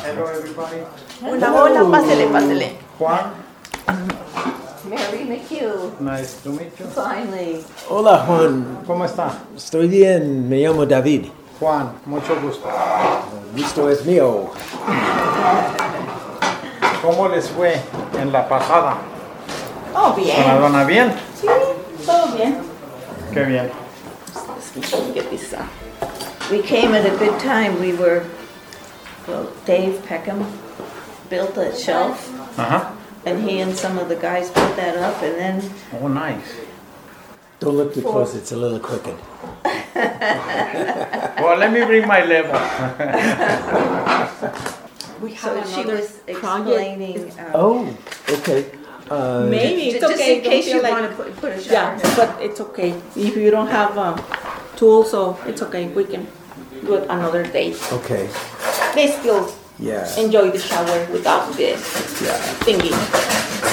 Hello, everybody. Hola, hola, pásele. Juan, Mary McHugh, nice to meet you. finally. Hola Juan, ¿Cómo está? estoy bien, me llamo David. Juan, mucho gusto. El gusto es mío. ¿Cómo les fue en la pasada? Oh, ¿Con la bien. dona bien? Sí, todo bien. Qué bien. Let's get this up. We came at a good time. Dave Peckham built a shelf, Ajá. and he and some of the guys put that up, and then Oh, nice. Don't look too close, it's a little crooked. Well, let me bring my level. We so have she another was project. explaining. Oh, okay. Maybe it's just okay. in case don't you feel want like, to put a shower. yeah, but it's okay. If you don't have tools, so it's okay. We can do it another day. Okay, They still yeah, enjoy the shower without this yeah. thingy.